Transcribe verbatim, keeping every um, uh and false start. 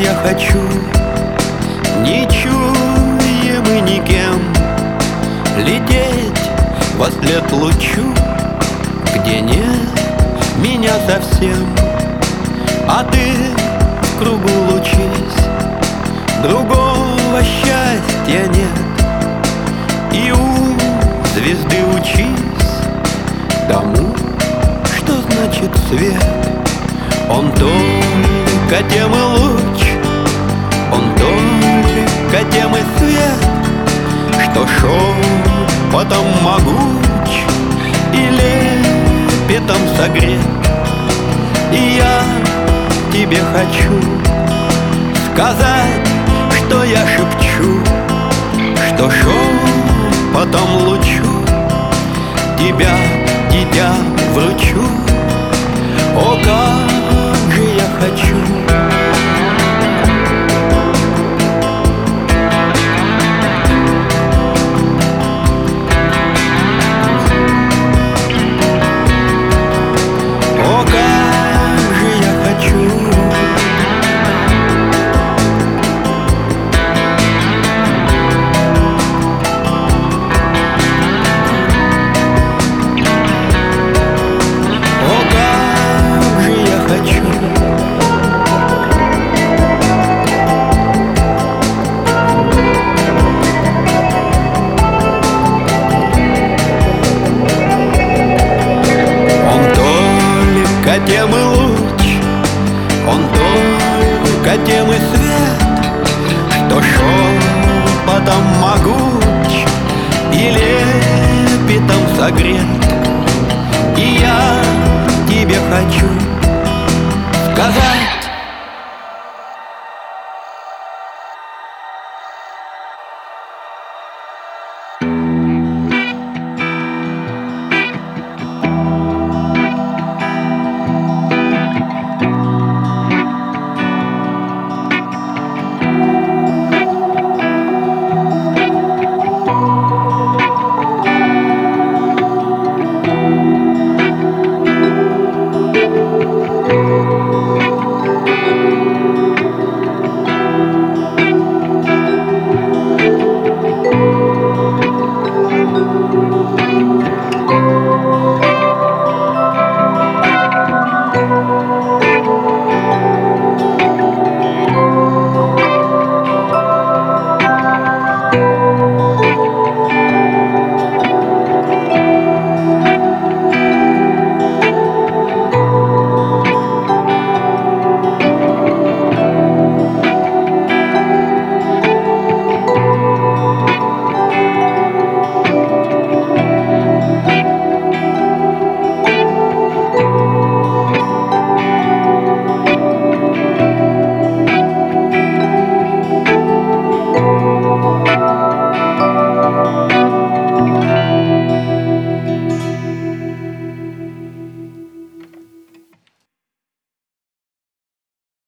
я хочу, ничуем и никем, лететь вослед лучу, где нет меня совсем. А ты в кругу лучись, другого счастья нет. И у звезды учись тому, что значит свет. Он только тем и луч, он только тем и свет, что шепотом могуч и лепетом согрет. И я тебе хочу сказать, что я шепчу, что шепотом лучу тебя, дитя, вручу. О, как же я хочу! О, как же я хочу! Тем и луч, он только тем и свет, что шепотом могуч и лепетом согрет. И я тебе хочу сказать,